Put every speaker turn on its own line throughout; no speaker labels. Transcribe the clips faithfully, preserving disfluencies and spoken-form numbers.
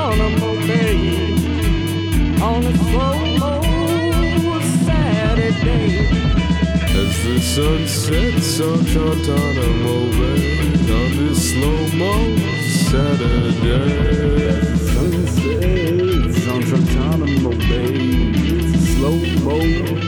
Guantanamo Bay on a slow-mo Saturday.
As the sun sets on Guantanamo Bay on this slow-mo Saturday.
As the sun sets on Guantanamo Bay, it's a slow-mo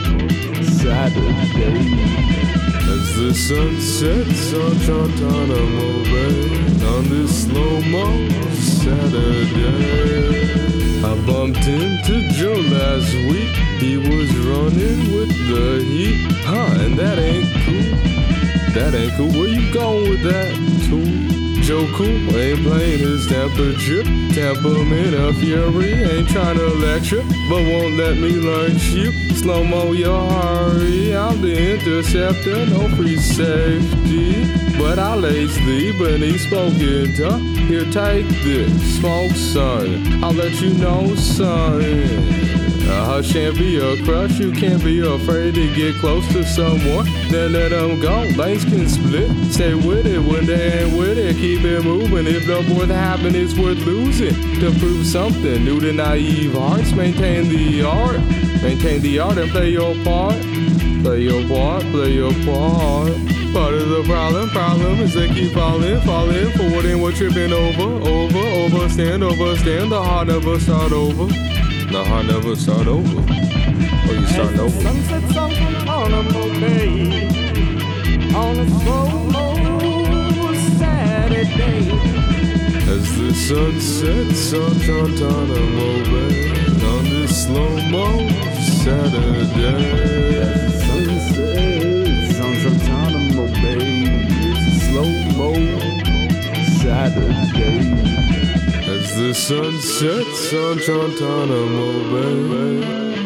Saturday.
As the sun sets on Guantanamo Bay on this slow-mo Saturday. I bumped into Joe last week. He was running with the heat. Huh, and that ain't cool. That ain't cool. Where you going with that, too? Joe Cool ain't playing his temperature. Temperament of fury, ain't trying to lecture, but won't let me lunch you. Slow-mo your hurry, I'm the interceptor, no free safety. But I'll ace thee beneath spoken tongue. Here, take this, smoke, son. I'll let you know, son. A hush can't be a crush, you can't be afraid to get close to someone. Then let them go, lanes can split. Stay with it when they ain't with it, keep it moving. If the worth happen, it's worth losing. To prove something new to naive hearts, maintain the art. Maintain the art and play your part. Play your part, play your part. Part of the problem, problem is they keep falling, falling, forwarding, we're tripping over, over, overstand, overstand. The heart never start over. The heart never start over. Oh, you starting over?
As the sun sets on Guantanamo Bay on a slow-mo Saturday.
As the sun sets on Guantanamo Bay on this slow-mo Saturday.
As the sun sets on Guantanamo Bay, it's a slow-mo Saturday.
As the sun sets on Guantanamo Bay.